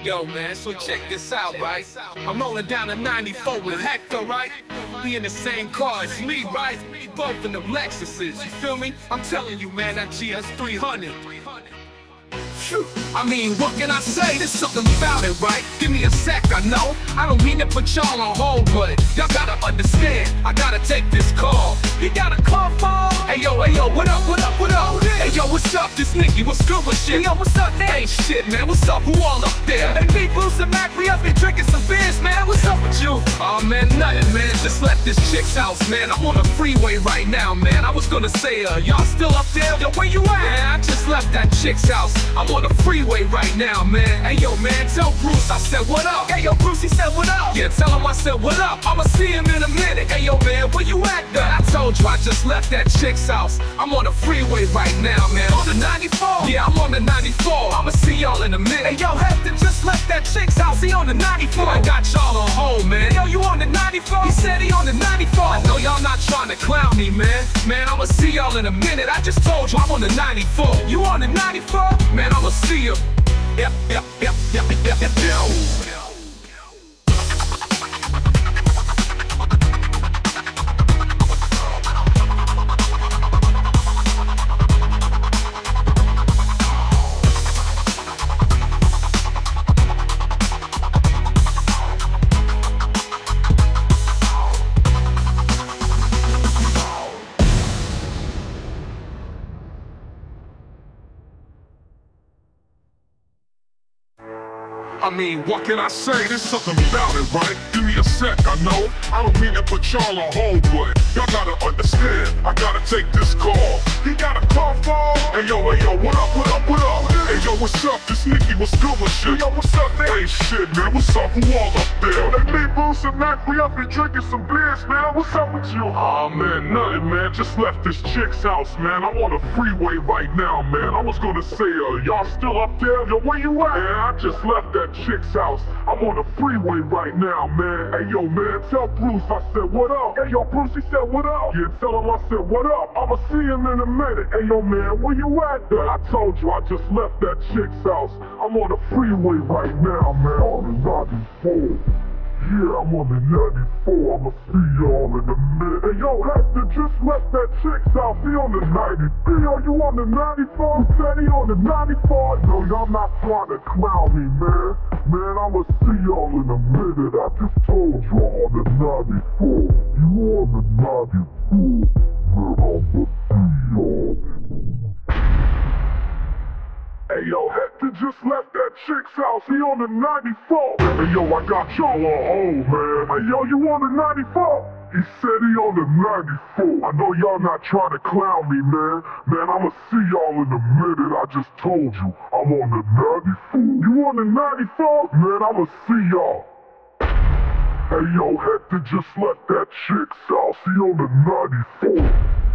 Yo, man, so check this out, right? I'm rolling down a 94 with Hector, right? We in the same car as me, right? Both in the Lexuses, you feel me? I'm telling you, man, that GS 300. Phew. I mean, what can I say? There's something about it, right? Give me a sec, I know. I don't mean to put y'all on hold, but y'all gotta understand, I gotta take this call. You got a call for? Hey yo, what up, what up, what up? Hey yo, what's up? This Nicky, what's good with shit? Hey yo, what's up, man? Ain't shit, man, what's up? Who all up there? Hey, me, Bruce and Mac, we up here drinking some beers, man. What's up with you? Oh man, nothing, man. Just left this chick's house, man. I'm on the freeway right now, man. I was gonna say, y'all still up there? Yo, where you at? Man, I just left that chick's house. I'm on the freeway right now, man. Hey yo, man, tell Bruce I said what up. Hey yo, Bruce, he said what up. Yeah, tell him I said what up. I'ma see him in a minute. Hey yo, man, where you at though? I told you I just left that chick's house. I'm on the freeway right now, man. On the 94? Yeah, I'm on the 94. I'ma see y'all in a minute. Hey yo, Hector just left that chick's house. He on the 94. I got y'all on hold, man. Hey, yo, you on the 94? He said he on the 94. I know y'all not trying to clown me, man. Man, I'ma see y'all in a minute. I just told you I'm on the 94. You on the 94? Man, I'ma see you. Yep. I mean, what can I say? There's something about it, right? Give me a sec, I know. I don't mean to put y'all on hold, but y'all gotta understand, I gotta take this call. He got a call for? Hey yo, what up, what up, what up? Hey yo, what's up? This Nicky, what's good with shit? Yo, what's up, man? Hey shit, man, what's up? Who all up there? Hey, me, Bruce and Mac, we up here drinking some beers, man. What's up with you? Aw, man, nothing, man. Just left this chick's house, man. I'm on the freeway right now, man. I was gonna say, y'all still up there? Yo, where you at? Man, I just left that chick's house. I'm on the freeway right now, man. Hey yo, man, tell Bruce I said what up. Hey yo, Bruce, he said what up. Yeah, tell him I said what up. I'ma see him in a minute. Hey yo, man, where you at there? I told you I just left that chick's house. I'm on the freeway right now, man. On the 94. Yeah, I'm on the 94, I'ma see y'all in a minute. Hey yo, Hector just left that chick's house, he on the 93. Yo, you on the 94? Said he on the 94. No, y'all not trying to clown me, man. Man, I'ma see y'all in a minute. I just told you I'm on the 94. You on the 94. Man, I'ma see y'all. Hey yo, Hector just left that chick's house, he on the 94. Hey yo, I got y'all on hold, man. Hey yo, you on the 94? He said he on the 94. I know y'all not trying to clown me, man. Man, I'ma see y'all in a minute. I just told you, I'm on the 94. You on the 94? Man, I'ma see y'all. Hey yo, Hector just left that chick's house, he on the 94.